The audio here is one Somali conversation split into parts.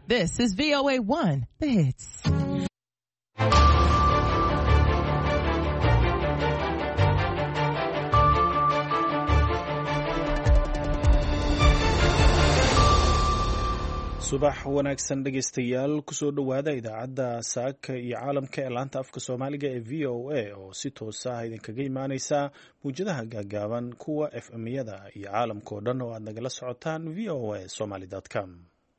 This is VOA1, The Hits. subax wanaagsan dhegaystayaal kusoo dhowaada idaacadda saaka iyo caalamka ee laanta afka soomaaliga ee v o a oo si toos ah idinkaga imaaneysa mawjadaha gaagaaban kuwa fm-yada iyo caalamka oo dhan oo aad nagala socotaan v o a somaly.com.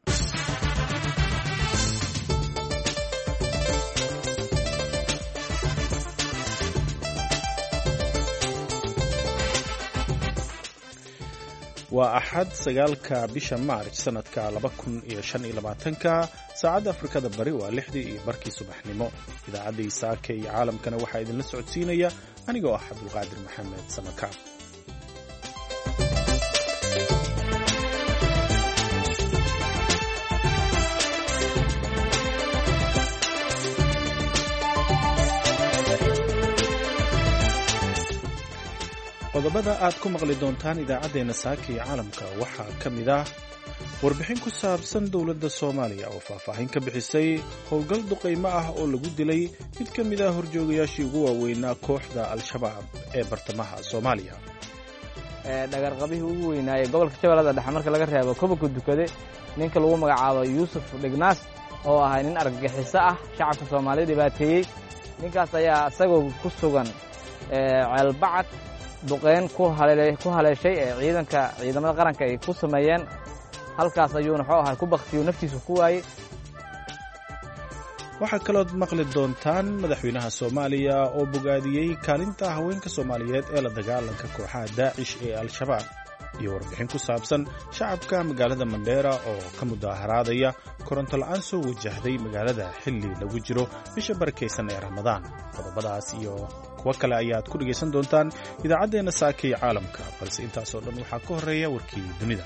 waa axad 9 bisha maarj sanadka 2025 saacadda afrikada bari waa 6:00 subaxnimo. idaacaddii saaka iyo caalamkana waxaa idinla socodsiinaya anigoo ah cabdulqaadir maxamed samakaab. qodobada aad ku maqli doontaan idaacaddeenna saaka iyo caalamka waxaa ka mid ah warbixin ku saabsan dowladda soomaaliya oo faahfaahin ka bixisay howlgal duqaymo ah oo lagu dilay mid ka mid ah horjoogayaashii ugu waaweynaa kooxda al-shabaab ee bartamaha soomaaliya. dhagarqabihii ugu weynaaye gobolka shabeellada dhexe marka laga reebo kobanka dukade ninka lagu magacaabo yuusuf dhignaas oo ahay nin argagixiso ah shacabka soomaaliya dhibaateeyey. ninkaas ayaa isagoo ku sugan ceelbacad duqeyn ku haleeshay ee ciidamada qaranka ay ku sameeyeen. halkaas ayuuna wuxuu ahay ku baktiyo naftiisa ku waayey. waxaa kalood maqli doontaan madaxweynaha soomaaliya oo bogaadiyey kaalinta haweenka soomaaliyeed ee la dagaalanka kooxaha daacish ee al-shabaab iyo warbixin ku saabsan shacabka magaalada mandheera oo ka mudaaharaadaya koronto la'aan soo wajahday magaalada xilli lagu jiro bisha barakaysan ee ramadaan. qodobadaas iyo kuwo kale ayaad ku dhegaysan doontaan idaacaddeenna saaka iyo caalamka, balse intaasoo dhan waxaa ka horreeya warkii dunida.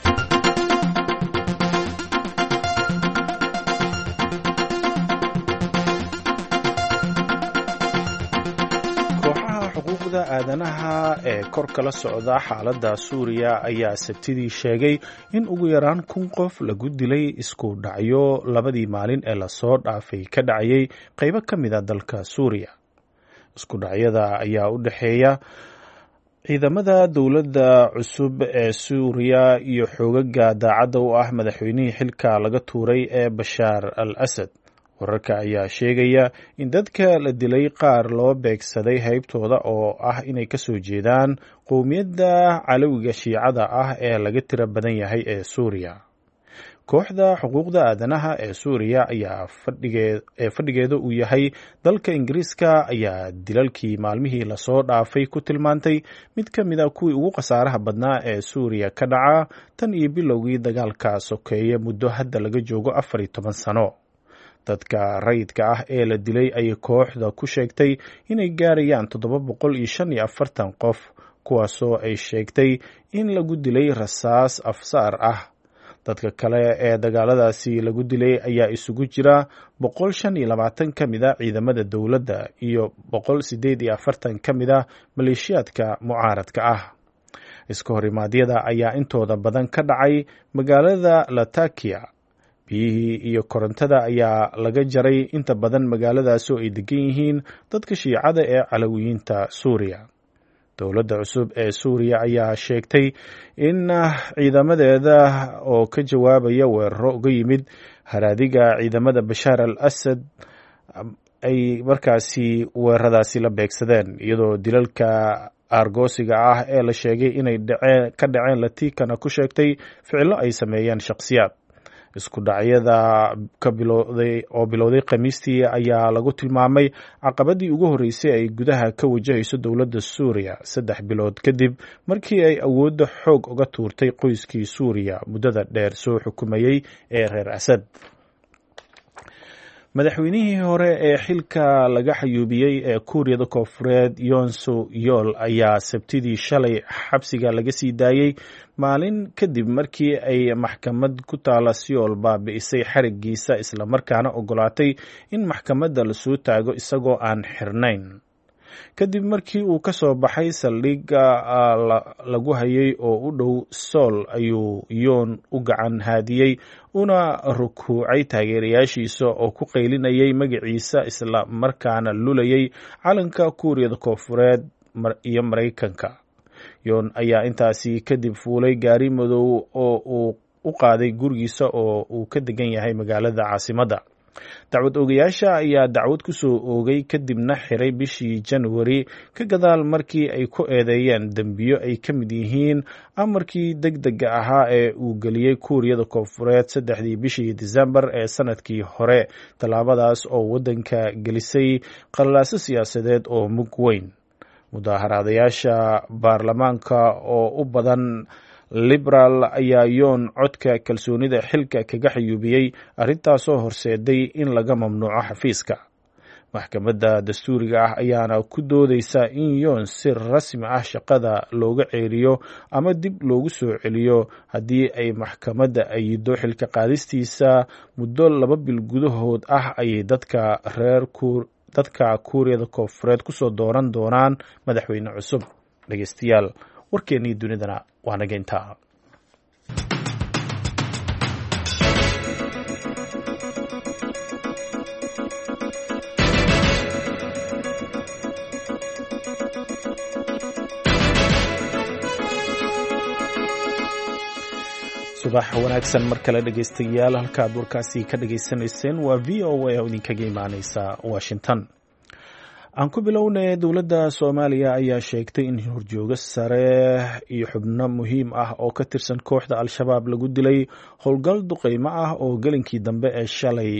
kooxaha xuquuqda aadanaha ee kor kala socda xaaladda suuriya ayaa sabtidii sheegay in ugu yaraan 1,000 qof lagu dilay isku dhacyo labadii maalin ee lasoo dhaafay ka dhacayay qaybo ka mid a dalka suuriya. isku dhacyada ayaa u dhexeeya ciidamada dowladda cusub ee suuriya iyo xoogaga daacadda u ah madaxweynihii xilka laga tuuray ee bashaar al asad. wararka ayaa sheegaya in dadka la dilay qaar loo beegsaday haybtooda oo ah inay ka soo jeedaan qowmiyadda calawiga shiicada ah ee laga tiro badan yahay ee suuriya. kooxda xuquuqda aadanaha ee suuriya ayaa fadhigeeda uu yahay dalka ingiriiska ayaa dilalkii maalmihii lasoo dhaafay ku tilmaantay mid ka mid a kuwii ugu khasaaraha badnaa ee suuriya ka dhaca tan iyo bilowgii dagaalka sokeeye muddo hadda laga joogo 14 sano. dadka rayidka ah ee la dilay ayay kooxda ku sheegtay inay gaarayaan 745 qof, kuwaasoo ay sheegtay in lagu dilay rasaas afsaar ah. dadka kale ee dagaaladaasi lagu dilay ayaa isugu jira 125 ka mid a ciidamada dowladda iyo 148 ka mid a maleeshiyaadka mucaaradka ah. iska horimaadyada ayaa intooda badan ka dhacay magaalada latakia. biyihii iyo korontada ayaa laga jaray inta badan magaaladaas oo ay degan yihiin dadka shiicada ee calawiyiinta suuriya. dowladda cusub ee suuriya ayaa sheegtay in ciidamadeeda oo ka jawaabaya weeraro uga yimid haraadiga ciidamada bashaar al asad ay markaasi weeraradaasi la beegsadeen, iyadoo dilalka aargoosiga ah ee la sheegay inay ka dhaceen latikana ku sheegtay ficilo ay sameeyeen shakhsiyaad. isku dhacyada oo bilowday khamiistii ayaa lagu tilmaamay caqabadii ugu horreysay ay gudaha ka wajahayso dowladda suuriya 3 bilood kadib markii ay awoodda xoog uga tuurtay qoyskii suuriya muddada dheer soo xukumayey ee reer asad. madaxweynihii hore ee xilka laga xayuubiyey ee kuuriyada koonfureed yoon suk yool ayaa sabtidii shalay xabsiga laga sii daayey maalin kadib markii ay maxkamad ku taala Seoul baabi'isay xarigiisa islamarkaana ogolaatay in maxkamadda lasoo taago isagoo aan xirnayn. kadib markii uu ka soo baxay saldhigga lagu hayay oo u dhow sool ayuu yoon u gacan haadiyey una rukuucay taageerayaashiisa oo ku qaylinayay magaciisa isla markaana lulayay calanka kuuriyada koonfureed iyo maraykanka. yoon ayaa intaasi kadib fuulay gaari madow oo uu u qaaday gurigiisa oo uu ka degan yahay magaalada caasimadda. dacwad oogayaasha ayaa dacwad ku soo oogay kadibna xiray bishii January ka gadaal markii ay ku eedeeyeen dembiyo ay ka mid yihiin amarkii degdega ahaa ee uu geliyey kuuriyada koonfureed 3 bishii December ee sanadkii hore, tallaabadaas oo waddanka gelisay qalalaase siyaasadeed oo mug weyn. mudaaharaadayaasha baarlamaanka oo u badan liberaal ayaa yoon codka kalsoonida xilka kaga xayuubiyey, arrintaasoo horseeday in laga mamnuuco xafiiska. maxkamadda dastuuriga ah ayaana ku doodeysa in yoon si rasmi ah shaqada looga ceeriyo ama dib loogu soo celiyo haddii ay maxkamadda ayido xilka qaadistiisa muddo 2 bil gudahood ah ayay dadka kuuriyada koonfureed kusoo dooran doonaan madaxweyne cusub. dhegeystayaal, warkeennii dunidana waa naga intaa. subax wanaagsan mar kale dhegeystayaal, halkaad warkaasi ka dhegeysanayseen waa VOA oo idinkaga imaaneysa Washington. aan ku bilownay, dowladda Soomaaliya ayaa sheegtay in horjooga sare iyo xubno muhiim ah oo ka tirsan kooxda Al-Shabaab lagu dilay howlgal duqeymo ah oo galinkii dambe ee shalay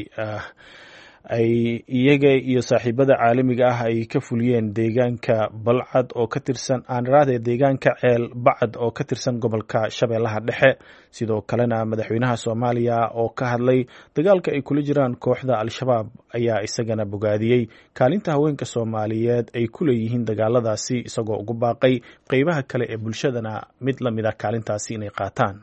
ay iyaga iyo saaxiibada caalamiga ah ay ka fuliyeen deegaanka Balcad oo ka tirsan deegaanka Ceel Bacad oo ka tirsan gobolka Shabeellaha Dhexe. sidoo kalena madaxweynaha Soomaaliya oo ka hadlay dagaalka ay kula jiraan kooxda Al-Shabaab ayaa isagana bogaadiyey kaalinta haweenka Soomaaliyeed ay ku leeyihiin dagaaladaasi, isagoo ugu baaqay qaybaha kale ee bulshadana mid la mid ah kaalintaasi inay qaataan.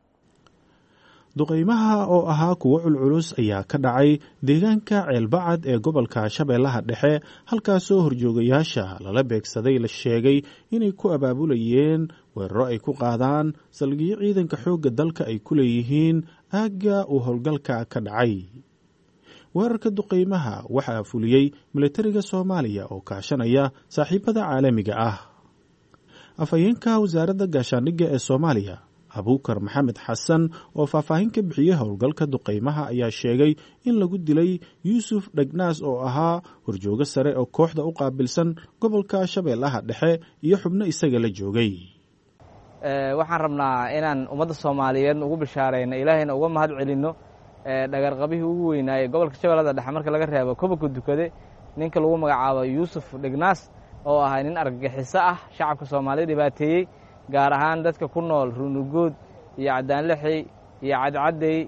duqeymaha oo ahaa kuwo culculus ayaa ka dhacay deegaanka Ceel Bacad ee gobolka Shabeellaha Dhexe, halkaasoo horjoogayaasha lala beegsaday la sheegay inay ku abaabulayeen weeraro ay ku qaadaan salgiyo ciidanka xoogga dalka ay ku leeyihiin aagga uu howlgalka ka dhacay. weerarka duqeymaha waxaa fuliyey militariga Soomaaliya oo kaashanaya saaxiibada caalamiga ah. afhayeenka wasaaradda gaashaandhigga ee Soomaaliya Abuukar Maxamed Xasan oo faahfaahin ka bixiyey howlgalka duqeymaha ayaa sheegay in lagu dilay Yuusuf Dhegnaas oo ahaa horjooga sare oo kooxda u qaabilsan gobolka Shabeellaha Dhexe iyo xubno isaga la joogay. waxaan rabnaa inaan ummadda Soomaaliyeed ugu bishaareyno, ilaahayna uga mahad celinno dhagarqabihii ugu weynaaye gobolka Shabeellaha Dhexe marka laga reebo Koboka Dukade, ninka lagu magacaabo Yuusuf Dhegnaas oo ahaa nin argagixiso ah, shacabka Soomaaliyeed dhibaateeyey, gaar ahaan dadka ku nool Runugood iyo Cadaanlixi iyo Cadcadey,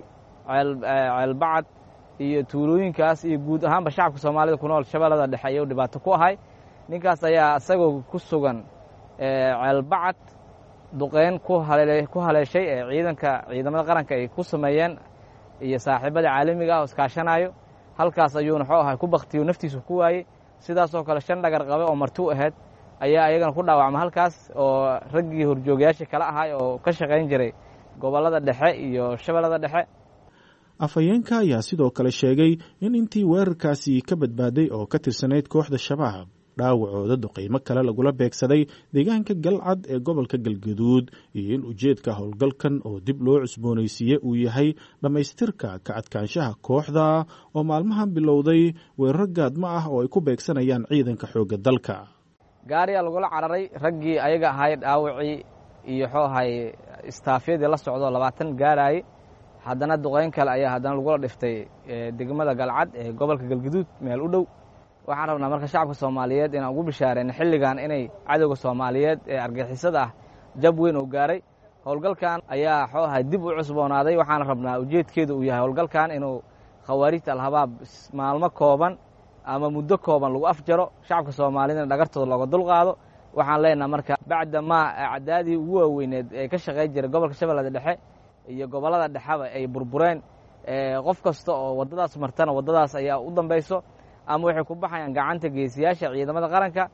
Ceel Bacad iyo tuulooyinkaas iyo guud ahaanba shacabka Soomaalida ku nool Shabeellada Dhexe ayuu dhibaato ku ahay. ninkaas ayaa isagoo ku sugan Ceel Bacad duqeyn ku haleeshay ee ciidamada qaranka ay ku sameeyeen iyo saaxiibada caalamiga ah oo iskaashanayo. halkaas ayuuna wuxuu ahay ku baktiyo naftiisu ku waayey. sidaasoo kale 5 dhagar qabe oo marti u ahayd ayaa ayagana ku dhaawacmay halkaas, oo raggii horjoogayaasha kala ahay oo ka shaqayn jiray gobolada dhexe iyo Shabeellada Dhexe. afhayeenka ayaa sidoo kale sheegay in intii weerarkaasi ka badbaaday oo ka tirsanayd kooxda Shabaab, dhaawacooda duqeymo kale lagula beegsaday deegaanka Galcad ee gobolka Galgaduud, iyo in ujeedka howlgalkan oo dib loo cusboonaysiiyey uu yahay dhammaystirka ka adkaanshaha kooxda oo maalmahan bilowday weeraro gaadmo ah oo ay ku beegsanayaan ciidanka xoogga dalka. gaariyaa lagula cararay raggii ayaga ahay dhaawacii iyo wuxuu ahay istaafyadii la socdo 20 gaarayay. haddana duqeyn kale ayaa haddana lagula dhiftay degmada Galcad ee gobolka Galgaduud meel u dhow. waxaan rabnaa marka shacabka Soomaaliyeed inaan ugu bishaareyno xilligan inay cadowga Soomaaliyeed ee argagixisada ah jab weyn oo gaaray. howlgalkan ayaa wuxuu ahay dib u cusboonaaday. waxaan rabnaa ujeedkeedu uu yahay howlgalkan inuu khawaarijta Al-Shabaab maalmo kooban ama muddo kooban lagu afjaro, shacabka Soomaaliyeed dhagartooda looga dulqaado. waxaan leenahay marka bacda ma acdaadii ugu waaweyneed ee ka shaqeyn jiray gobolka Shabeellada Dhexe iyo gobolada dhexaba ay burbureen. qof kasta oo wadadaas martana wadadaas ayaa u dambayso, ama waxay ku baxayaan gacanta geesiyaasha ciidamada qaranka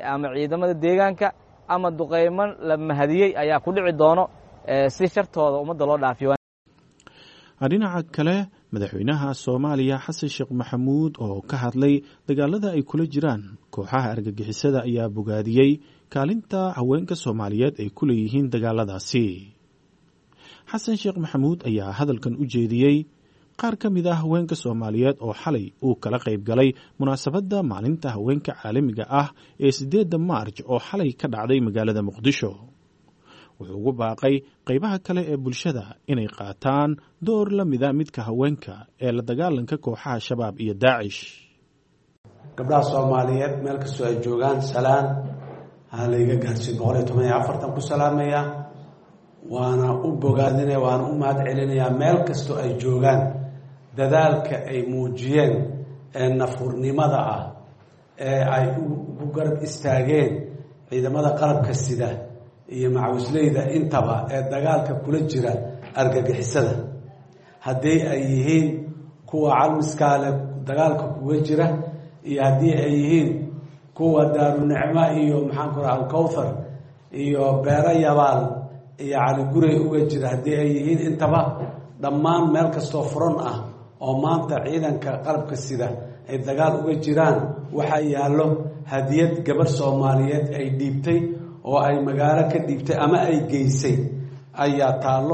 ama ciidamada deegaanka ama duqayman la mahadiyey ayaa ku dhici doono si shartooda ummadda loo dhaafiyo. dhinaca kale madaxweynaha Soomaaliya Xasan Sheekh Maxamuud oo ka hadlay dagaalada ay kula jiraan kooxaha argagixisada ayaa bogaadiyey kaalinta haweenka Soomaaliyeed ay ku leeyihiin dagaaladaasi. Xasan Sheekh Maxamuud ayaa hadalkan u jeediyey qaar ka mid ah haweenka Soomaaliyeed oo xalay uu kala qayb galay munaasabadda maalinta haweenka caalamiga ah ee 8 Maarch oo xalay ka dhacday magaalada Muqdisho. wuxuu ugu baaqay qaybaha kale ee bulshada inay qaataan door la mid ah midka haweenka ee la dagaalanka kooxaha shabaab iyo Daacish. gabdhaha Soomaaliyeed meel kastoo ay joogaan salaan halayga gaarsiin 114 ku salaamaya waana u bogaadinaya waana u mahad celinaya meel kastoo ay joogaan dadaalka ay muujiyeen ee nafurnimada ah ee ay ugu garab istaageen ciidamada qalabka sida iyo macawisleyda intaba ee dagaalka kula jira argagixisada haddii ay yihiin kuwa calmiskaale dagaalka kuga jira iyo haddii ay yihiin kuwa daarunicmo iyo maxaan ku rahaa alkawthar iyo beero yabaal iyo cali gurey uga jira haddii ay yihiin intaba dhammaan meel kastoo furan ah oo maanta ciidanka qalabka sida ay dagaal uga jiraan waxaa yaallo hadiyad gabar Soomaaliyeed ay dhiibtay oo ay magaalo ka dhiibtay ama ay geysay ayaa taalo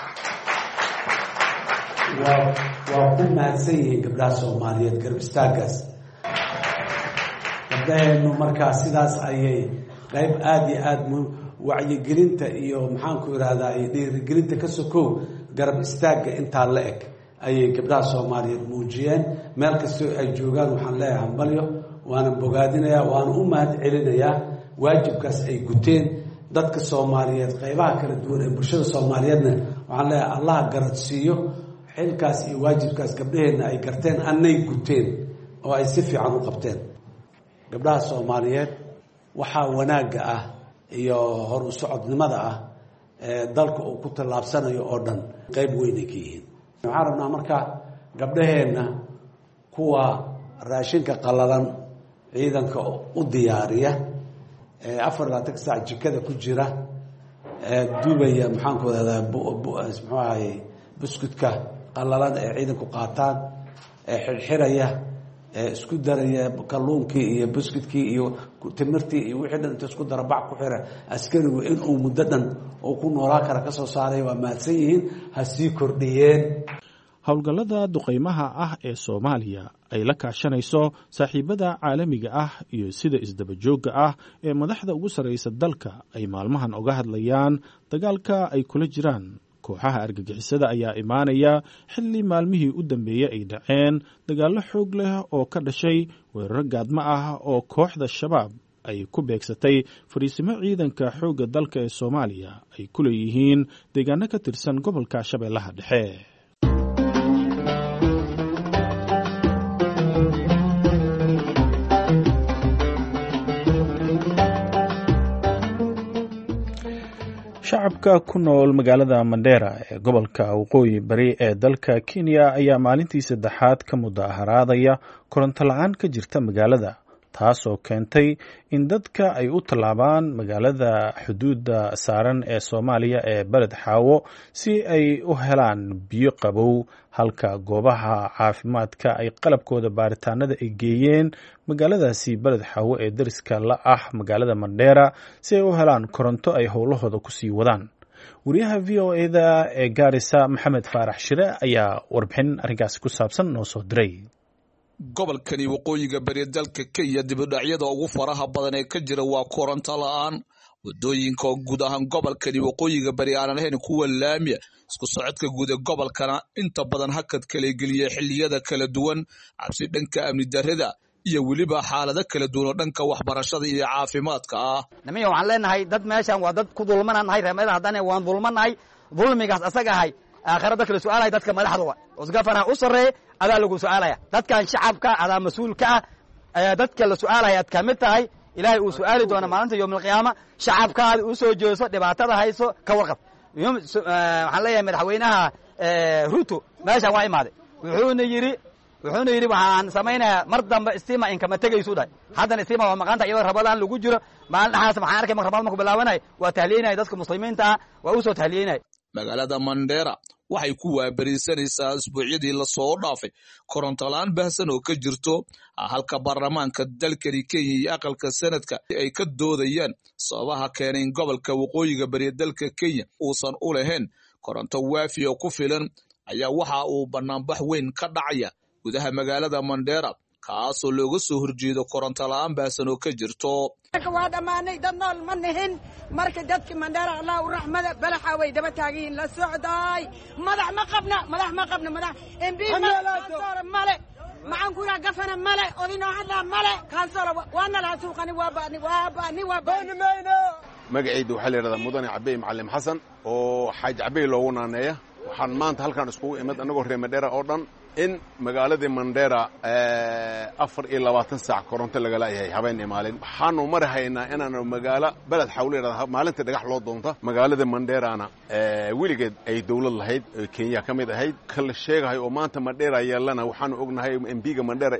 waa ku mahadsan yihiin gabdhaha Soomaaliyeed garab istaagaas. gabdhaheenu markaa sidaas ayay qayb aad iyo aad wacyigelinta iyo maxaan ku irahdaa dhiirigelinta ka sokow garab istaaga intaa la eg ayay gabdhaha Soomaaliyeed muujiyeen meel kastoo ay joogaan. waxaan leeyahay hambalyo waana bogaadinayaa waana u mahad celinayaa waajibkaas ay guteen dadka Soomaaliyeed qaybaha kala duwan ee bulshada Soomaaliyeedna waxaan leeyahay Allah garadsiiyo xilkaas iyo waajibkaas gabdhaheena ay garteen annay guteen oo ay si fiican u qabteen. gabdhaha Soomaaliyeed waxa wanaaga ah iyo hor u socodnimada ah ee dalka uu ku tallaabsanayo oo dhan qayb weyn ay ka yihiin. waxaan rabnaa marka gabdhaheena kuwa raashinka qalalan ciidanka u diyaariya 24 saac jikada ku jira duubaya maxaan ku wadadaa muxuu ahaayey buskudka qalalan ee ciidanku qaataan xirxiraya isku daraya kalluunkii iyo buskudkii iyo timirtii iyo wixii dhan inta isku dara bac ku xira askarigu inuu muddo dhan oo ku noolaa kara ka soo saaray waa mahadsan yihiin ha sii kordhiyeen. howlgallada duqaymaha ah ee Soomaaliya ay la kaashanayso saaxiibada caalamiga ah iyo sida isdaba joogga ah ee madaxda ugu sareysa dalka ay maalmahan uga hadlayaan dagaalka ay kula jiraan kooxaha argagixisada ayaa imaanaya xilli maalmihii u dambeeyay ay dhaceen dagaallo xoog leh oo ka dhashay weerar gaadmo ah oo kooxda shabaab ay ku beegsatay fariisimo ciidanka xoogga dalka ee Soomaaliya ay ku leeyihiin deegaano ka tirsan gobolka Shabeellaha Dhexe. shacabka ku nool magaalada Mandera ee gobolka waqooyi bari ee dalka Kenya ayaa maalintii saddexaad ka mudaharaadaya koronto la'aan ka jirta magaalada taasoo keentay in dadka ay u tallaabaan magaalada xuduudda saaran ee Soomaaliya ee Beled Xaawo si ay u helaan biyo qabow halka goobaha caafimaadka ay qalabkooda baaritaanada ay geeyeen magaaladaasi Beled Xaawo ee dariska la ah magaalada Mandera si ay u helaan koronto ay howlahooda ku sii wadaan. wariyaha VOA-da ee Gaarisa Maxamed Faarax Shire ayaa warbixin arrinkaasi ku saabsan noo soo diray. gobolkani waqooyiga bari dalka Kenya dibadhacyada ugu faraha badan ee ka jira waa koronto la'aan. wadooyinka guud ahaan gobolkani waqooyiga bari aan ahayn kuwa laamiya isku socodka guud ee gobolkana inta badan hakad kala geliyay xilliyada kala duwan cabsi dhanka amni darrada iyo weliba xaalado kala duwan oo dhanka waxbarashada iyo caafimaadka ah. namiyo waxaan leenahay dad meeshan waa dad ku dulmanahay reemada haddana waan dulmanahay dulmigaas asaga ahay aakhirada kala su'aalay dadka madaxda wasgafana u sareey adaa lagu su'aalaya dadkan shacabka adaa mas'uulka ah dadka la su'aalaya ka mid tahay ilaahay uu su'aali doona maalinta yawmul qiyaama shacabkaada u soo jeeso dhibaatada hayso ka warqab waxaan leeyahay madaxweynaha Ruto meesha waa imaaday wuxuuna yiri wuxuuna yidhi waxaan samaynayaa mar dambe istima inkama tegaysu dhahay haddana istima waa maqaanta iyadoo rabadaan lagu jiro maalin dhaxaas maxaan arkay marka rabadaan marku bilaabanay waa tahliyeynaya dadka muslimiinta ah waa u soo tahliyeynaya magaalada Mandera waxay ku waabarisanaysaa isbuucyadii la soo dhaafay koronto la'aan baahsan oo ka jirto halka baarlamaanka dalkani Kenya iyo aqalka sanadka ay ka doodayaan sababaha keenay in gobolka waqooyiga bari dalka Kenya uusan u lahayn koronto waafi oo ku filan ayaa waxa uu banaanbax weyn ka dhacaya gudaha magaalada Mandera kaasoo looga soo horjeedo koronto la'aan baahsan oo ka jirto waa dhamaanay dad nool ma nihin marka dadka Mandera Allah u raxmada balaxa way daba taagiin la socday madax ma qabna madax MP male maxaan ku raa gafana male odino hadla male kaasoo waana la suuqani waa baani magacaydu waxa la yiraahdaa mudane Cabay Macallim Xasan oo xaaj Cabay loogu naaneeya waxaan maanta halkan iskugu imid anagoo reer Mandera oo dhan in magaalada Mandera 24 saac koronto laga leeyahay habeen iyo maalin waxaanu marahaynaa inaanu magaalo balad xawleeda maalinta dhagax loo doonto magaalada Manderana wiligeed ay dawlad lahayd Kenya kamid ahayd kala sheegay oo maanta Mandera yeelana waxaanu ognahay MP-ga Mandera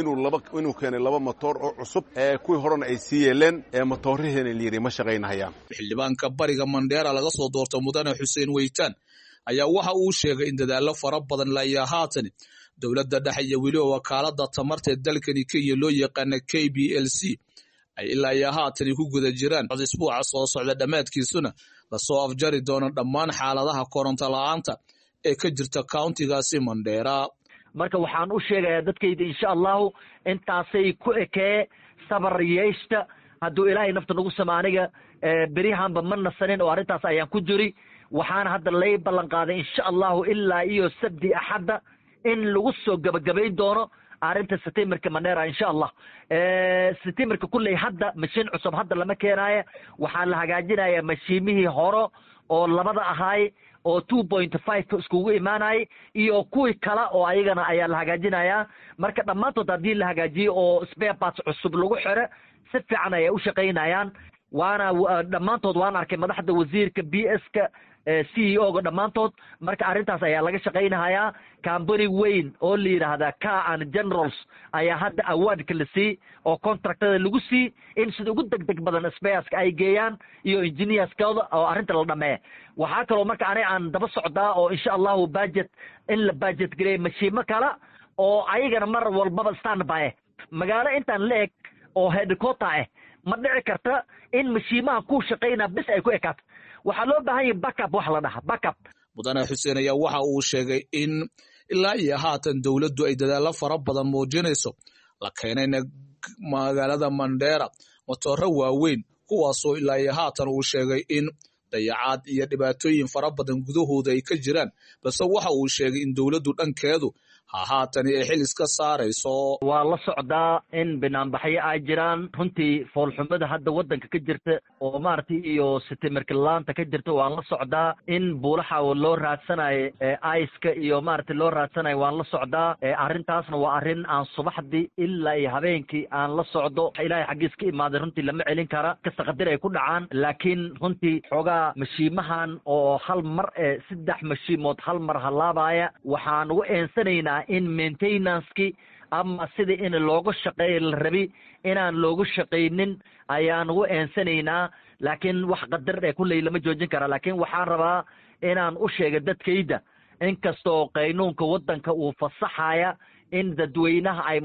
inuu keenay laba motor oo cusub kuwii horena ay siiyeen motorreena liiri ma shaqeynayaan xildhibaanka bariga Mandera laga soo doorto mudane Xuseen Weytaan ayaa waxa uu sheegay in dadaalo fara badan la yahaatan dawladda dhexe iyo weli wakaalada tamarta dalkani Kenya loo yaqaan KPLC ay ilaa yahaatan ku guda jiraan isbuuca soo socda dhamaadkiisuna la soo afjari doono dhammaan xaaladaha koronto la'aanta ee ka jirta countigaasi Mandera marka waxaan u sheegayaa dadkayda insha Allah intaasay ku ekee sabar yeeshta hadduu ilaahay nafta nagu samaaniga berihanba ma nasanin oo arintaas ayaan ku jiri waxaan hadda lay ballan qaaday insha Allah ilaa iyo sabti axada in lagu soo gabagabayn doono arinta September-ka Mandera insha Allah September-ka kulay hadda mashiin cusub hadda lama keenayo waxaan la hagaajinayaa mashiimihii hore oo labada ahaay oo 2.5 iskugu imaanay iyo kuwii kala oo ayagana ayaa la hagaajinayaa marka dhamaantood hadii la hagaajiyo oo spare parts cusub lagu xiro si fiican ay u shaqeynayaan waana dhamaantood waan arkay madaxda wasiirka BS-ka CEO ga dhamaantood marka arintaas ayaa laga shaqeynayaa company weyn oo la yiraahdo Car and Generals ayaa hadda award ka la sii oo contractada lagu sii in sida ugu degdeg badan space-ka ay geeyaan iyo engineers-kooda oo arinta la dhameeyo waxa kale oo marka aan daba socdaa oo insha Allah budget in la budget gareey mashiimo kala oo ayagana mar walba standby magaalo intaan leeg oo headquarter ma dhici karta in mashiimaha ku shaqeynaa bis ay ku ekaato waxa loo baahan yahay backup wax la dhahaa backup mudane Xuseen ayaa waxa uu sheegay in ilaa iyo haatan dawladdu ay dadaalo fara badan muujinayso la keenayna magaalada Mandera motorro waaweyn kuwaasoo ilaa iyo haatan uu sheegay in dayacaad iyo dhibaatooyin fara badan gudahooda ay ka jiraan balse waxa uu sheegay in dawladdu dhankeedu haatan ay xil iska saarayso waa la socdaa in banaanbaxyo ay jiraan runtii foolxumada hadda wadanka ka jirta oo maartay iyo September-ka laanta ka jirta waa la socdaa in buulaha loo raadsanayo ice-ka iyo maartay loo raadsanayo waa la socdaa arintaasna waa arin aan subaxdii ilaa iyo habeenkii aan la socdo ilaahay xaqiis ka imaaday runtii lama celin kara kasta qadir ay ku dhacaan laakiin runtii xogaa mashiimahan oo hal mar 3 mashiimood hal mar halaabaya waxaan ugu eensanaynaa in maintenance-ki ama sida in looga shaqeeyo la rabi inaan looga shaqeynin ayaan ugu eensanaynaa laakiin wax qadar ee kulay lama joojin kara laakiin waxaan rabaa inaan u sheego dadkayda inkastoo qaynuunka wadanka uu fasaxaya in dadweynaha ay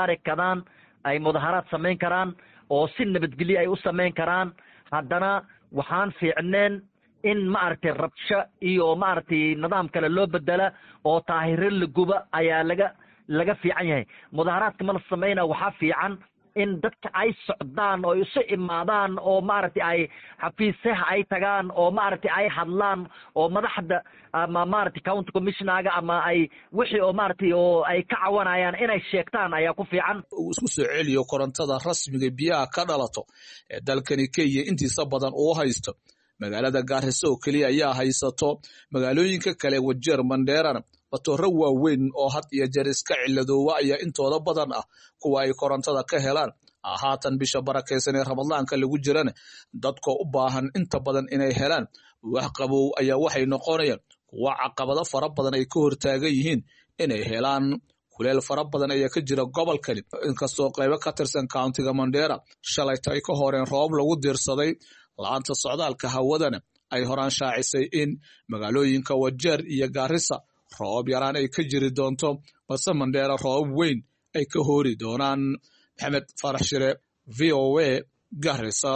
mudaharaad samayn karaan oo si nabadgelyo ay u samayn karaan haddana waxaan fiicneen in maartay rabsho iyo maartay nidaam kale loo bedela oo taahiro la guba ayaa laga fiican yahay mudaharaadka ma la sameeyna waxa fiican in dadka ay socdaan oo isu imaadaan oo maartay ay xafiisaha ay tagaan oo maartay ay hadlaan oo madaxda ama maartay county commissioner-ga ama ay wixii oo maartay oo ay ka cawanayaan inay sheegtaan ayaa ku fiican isku soo celiyo korontada rasmiga biyaha ka dhalato ee dalkani Kenya intiisa badan oo haysto magaalada Garissa oo kaliya ayaa haysato magaalooyinka kale Wajir Mandera motorro waaweyn oo had iyo jeer iska ciladoowa ayaa intooda badan ah kuwa ay korontada ka helaan haatan bisha barakeysan ee Ramadaanka lagu jirana dadka u baahan inta badan inay helaan wax qabow ayaa waxay noqonayaan kuwa caqabado fara badan ay ka hortaagan yihiin inay helaan kuleel fara badan ayaa ka jira gobolkani inkastoo qaybo ka tirsan countiga Mandera shalayta ay ka horeen roob lagu diirsaday la'aanta socdaalka hawadana ay horaan shaacisay in magaalooyinka Wajeer iyo Garissa roob yaraan ay ka jiri doonto balse Mandera roob weyn ay ka hori doonaan. Maxamed Farax Shire, VOA, Garissa.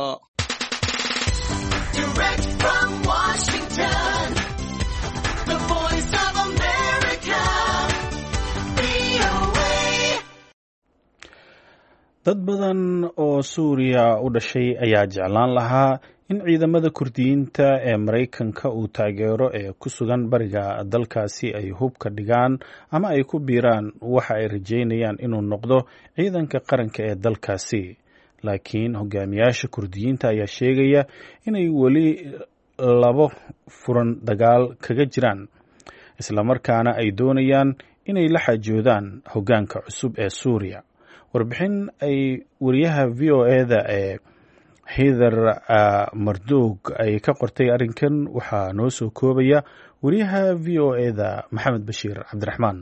Direct from Washington, the voice of America, VOA. dad badan oo Suuriya u dhashay ayaa jeclaan lahaa in ciidamada Kurdiyiinta ee Mareykanka uu taageero ee ku sugan bariga dalkaasi ay hubka dhigaan ama ay ku biiraan waxa ay rajeynayaan inuu noqdo ciidanka qaranka ee dalkaasi. laakiin hogaamiyaasha Kurdiyiinta ayaa sheegaya inay weli labo furan dagaal kaga jiraan isla markaana ay doonayaan inay la xaajoodaan hoggaanka cusub ee Suuriya. warbixin ay wariyaha VOA-da ee Heather Marduk ay ka qortay arrinkan waxaa noo soo koobaya wariyaha VOA-da Maxamed Bashiir Cabdiraxmaan.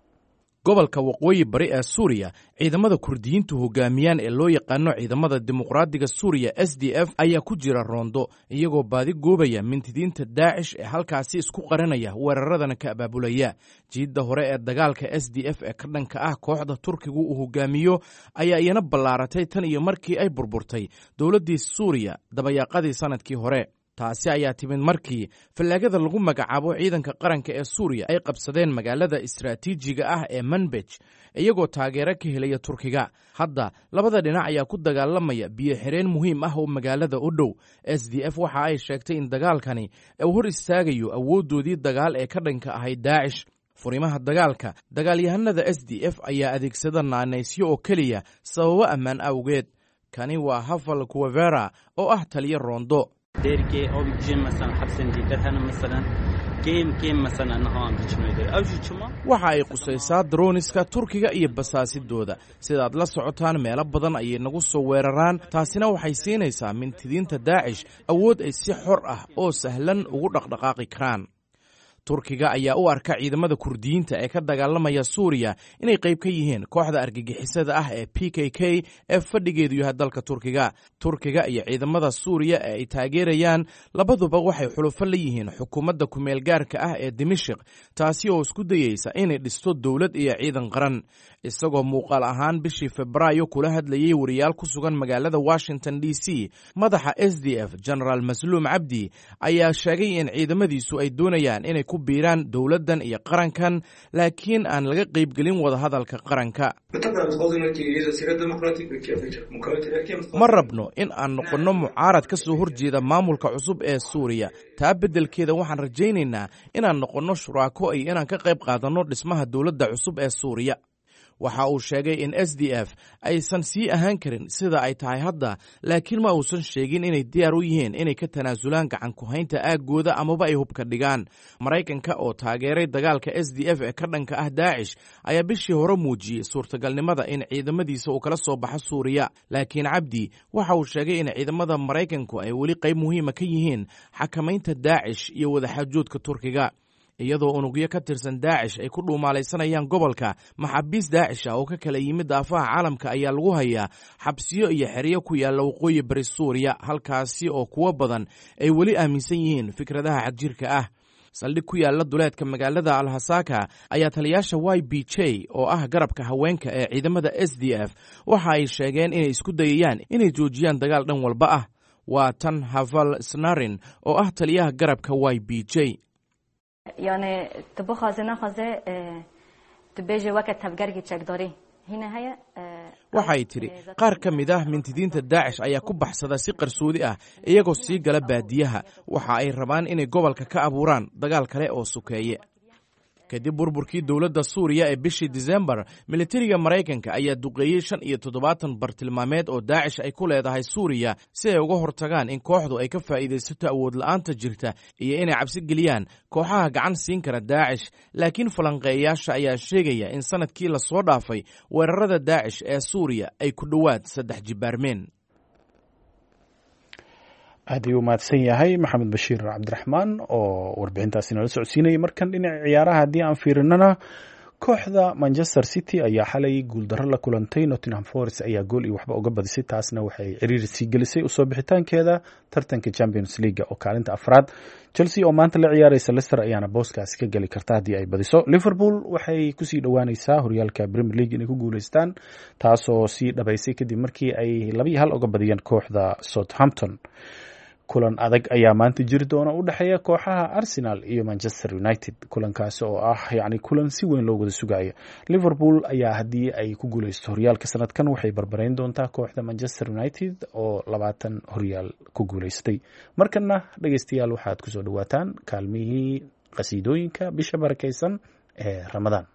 gobolka waqooyi bari ee Suuriya ciidamada Kurdiyiintu hogaamiyaan ee loo yaqaano ciidamada dimuqraadiga Suuriya SDF ayaa ku jira roondo iyagoo baadi goobaya mintidiinta Daesh ee halkaasi isku qaranaya weeraradana ka abaabulaya. jiidda hore ee dagaalka SDF ee ka dhanka ah kooxda Turkigu uu hogaamiyo ayaa iyana ballaaratay tan iyo markii ay burburtay dowladdii Suuriya dabayaaqadii sanadkii hore. taasi ayaa timid markii fallaagada lagu magacaabo ciidanka qaranka ee Suuriya ay qabsadeen magaalada istiraatiijiga ah ee Manbij iyagoo taageero ka helaya Turkiga. hadda labada dhinac ayaa ku dagaalamaya biyo xireen muhiim ah oo magaalada u dhow. SDF waxa ay sheegtay in dagaalkani uu hor istaagayo awoodoodii dagaal ee ka dhanka ahayd Daesh. furimaha dagaalka dagaalyahanada SDF ayaa adeegsada naanaysyo oo keliya sababo ammaan awgeed. kani waa Hafal Kuwavera oo ah taliye roondo. دركي او بيجي مثلا حبس ديتر هنا مثلا كيم مثلا انها بتشنو او جيما waxa ay qusaysaa droniska Turkiga iyo basaasidooda. sidaad la socotaan meelo badan ayay nagu soo weeraraan. taasina waxay siinaysaa mintidiinta Daesh awood ay si xor ah oo sahlan ugu dhaqdhaqaaqi karaan. Turkiga ayaa u arka ciidamada Kurdiyiinta ee ka dagaalamaya Suuriya inay qayb ka yihiin kooxda argagixisada ah ee PKK ee fadhigeedu yahay dalka Turkiga. Turkiga iyo ciidamada Suuriya ee ay taageerayaan labaduba waxay xulufo la yihiin xukuumadda ku meel gaarka ah ee Dimashq, taasi oo isku dayeysa inay dhisto dowlad iyo ciidan qaran. isagoo muuqaal ahaan bishii Febraayo kula hadlayay wariyaal ku sugan magaalada Washington DC, madaxa SDF General Masluum Cabdi ayaa sheegay in ciidamadiisu ay doonayaan inay ku biiraan dowladdan iyo qarankan laakiin aan laga qaybgelin wadahadalka qaranka. ma rabno in aan noqonno mucaarad ka soo horjeeda maamulka cusub ee Suuriya. taa beddelkeeda waxaan rajaynaynaa inaan noqonno shuraako iyo inaan ka qayb qaadanno dhismaha dowladda cusub ee Suuriya. waxa uu sheegay in SDF aysan sii ahaan karin sida ay tahay hadda, laakiin ma uusan sheegin inay diyaar u yihiin inay ka tanaasulaan gacan ku haynta aaggooda amaba ay hubka dhigaan. Maraykanka oo taageeray dagaalka SDF ee ka dhanka ah Daesh ayaa bishii hore muujiyey suurtagalnimada in ciidamadiisa uu kala soo baxo Suuriya. laakiin Cabdi waxa uu sheegay in ciidamada Maraykanku ay weli qayb muhiima ka yihiin xakamaynta Daesh iyo wadaxaajoodka Turkiga. iyadoo unugyo ka tirsan Daesh ay ku dhuumaalaysanayaan gobolka, maxaabiis Daesh ah oo ka kala yimid daafaha caalamka ayaa lagu hayaa xabsiyo iyo xeryo ku yaalla waqooyi bari Suuriya, halkaasi oo kuwo badan ay weli aaminsan yihiin fikradaha xagjirka ah. saldhig ku yaalla duleedka magaalada Al-Hasaka ayaa taliyaasha YPJ oo ah garabka haweenka ee ciidamada SDF waxa ay sheegeen inay isku dayayaan inay joojiyaan dagaal dhan walba ah. waa tan Hafal Snarin oo ah taliyaha garabka YPJ. يعني تبو خازنه خازه تبيجي وقت تفجرك تشكدوري هنا هي waxay tiri qaar ka mid ah mintidiinta Daesh ayaa ku baxsada si qarsoodi ah iyagoo sii gala baadiyaha. waxa ay rabaan inay gobolka ka abuuraan dagaal kale oo sukeeye. kadib burburkii dowladda Suuriya ee bishii December, militariga Maraykanka ayaa duqeeyey 75 bartilmaameed oo Daesh ay ku leedahay Suuriya si ay uga hortagaan in kooxdu ay ka faa'iidaysato awood la'aanta jirta iyo inay cabsi geliyaan kooxaha gacan siin kara Daesh. laakiin falanqeeyaasha ayaa sheegaya in sanadkii la soo dhaafay weerarada Daesh ee Suuriya ay ku dhowaad 3 jibaarmeen. aad ayuu mahadsan yahay Maxamed Bashiir Cabdiraxmaan oo warbixintaasi nala socodsiinayay. markan dhinaca ciyaaraha haddii aan fiirinana, kooxda Manchester City ayaa xalay guuldarro la kulantay Nottingham Forest ayaa gool iyo waxba uga badisay taasna waxay ciriiri sii gelisay usoo bixitaankeeda tartanka Champions League oo kaalinta afraad. Chelsea oo maanta la ciyaaraysa Leicester ayaana booskaasi ka gali karta haddii ay badiso. Liverpool waxay kusii dhowaanaysaa horyaalka Premier League inay ku guuleystaan taasoo sii dhabaysay kadib markii ay 2-1 uga badiyeen kooxda Southampton. kulan adag ayaa maanta jiri doona u dhexeeya kooxaha Arsenal iyo Manchester United kulankaasi oo ah kulan si weyn loo wada sugayo. Liverpool ayaa haddii ay ku guuleysto horyaalka sanadkan waxay barbarayn doontaa kooxda Manchester United oo 20 horyaal ku guuleystay. markana dhageystayaal waxaad ku soo dhawaataan kaalmihii qasiidooyinka bisha barakeysan ee Ramadaan.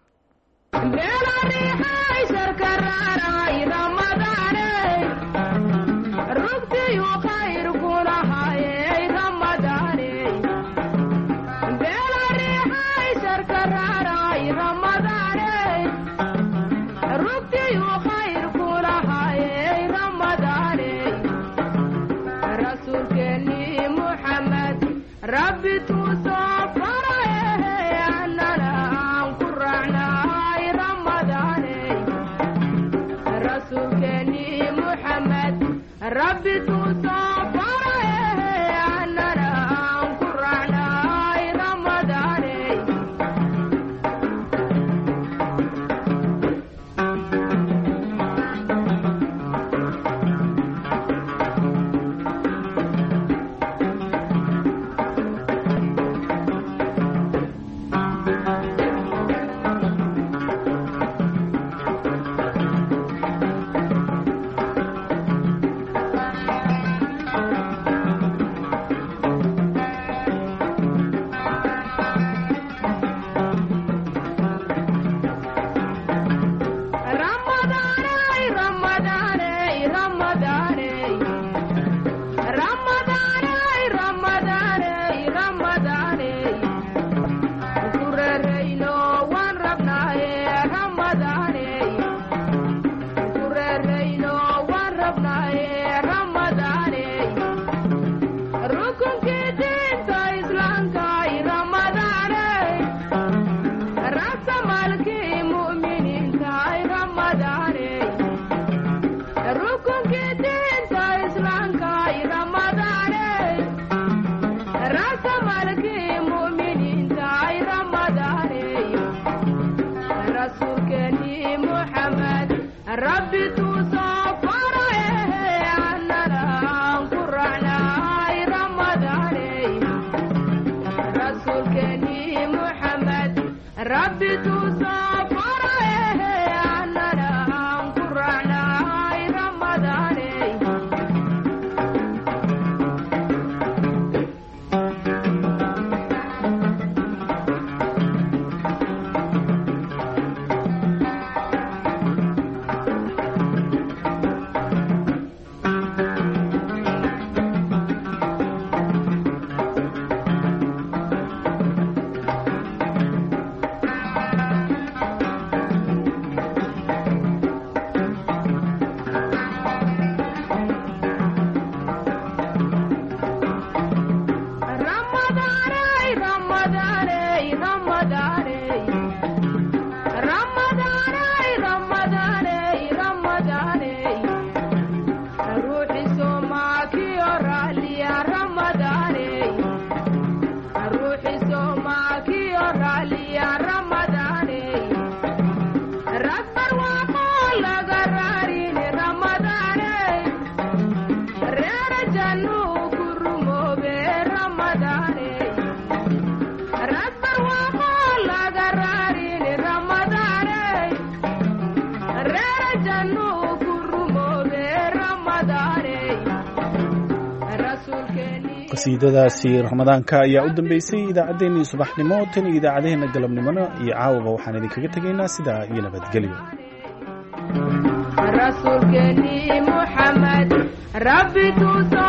qasiidadaasi ramadaanka ayaa u dambeysay idaacadeennii subaxnimo tan iyo idaacadeena galabnimona iyo caawaba waxaan idinkaga tegaynaa sidaa iyo nabadgelyo. rasuulkeeni Muhammad rabbi